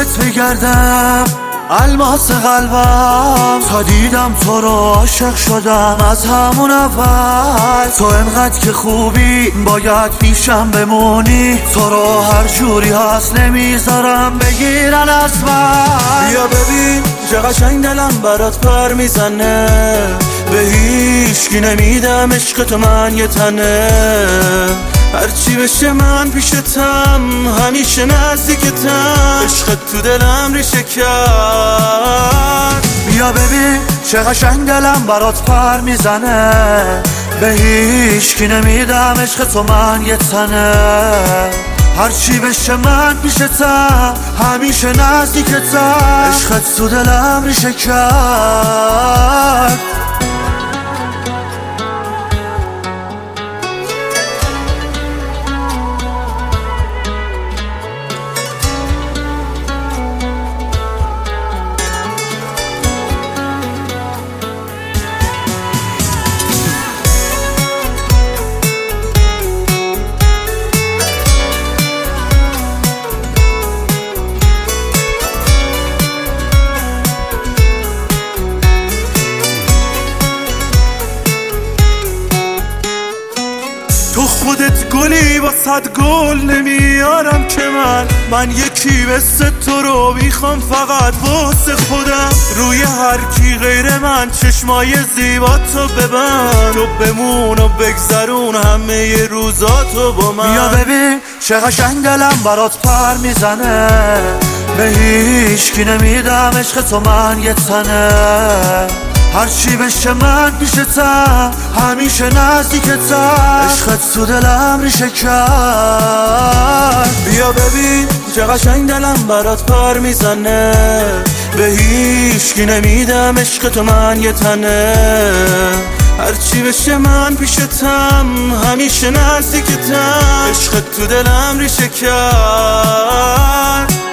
دنبالت میگردم الماس قلبم، تا دیدم تو رو عاشق شدم از همون اول. تو انقدر که خوبی باید پیشم بمونی، تو رو هر جوری هست نمیذارم بگیرن از من. بیا ببین چه قشنگ دلم برات پر میزنه، به هیچکی نمیدم عشق تو من یه تنه. هرچی بشه من پیشتم، همیشه نزدیکتم، عشقت تو دلم ریشه کرد. بیا ببین چه قشنگ دلم برات پر میزنه، به هیچکی نمیدم عشق تو من یه تنه. هرچی بشه من پیشتم، همیشه نزدیکتم، عشقت تو دلم ریشه کرد. تو خودت گلی با صد گل نمیارم که من یکی مثل تو رو میخوام فقط واسه خودم. روی هر کی غیر من چشمای زیبا تو ببند، تو بمون و بگذرون همه روزاتو با من. بیا ببین چه قشنگ دلم برات پر میزنه، به هیچکی نمیدم عشق تو من یه تنه. هرچی بشه من پیشتم، همیشه نزدیکتم، عشقت تو دلم ریشه کرد. بیا ببین چه قشنگ دلم برات پر میزنه، به هیچکی نمیدم عشق تو من یه تنه. هرچی بشه من پیشتم، همیشه نزدیکتم، عشقت تو دلم ریشه کرد.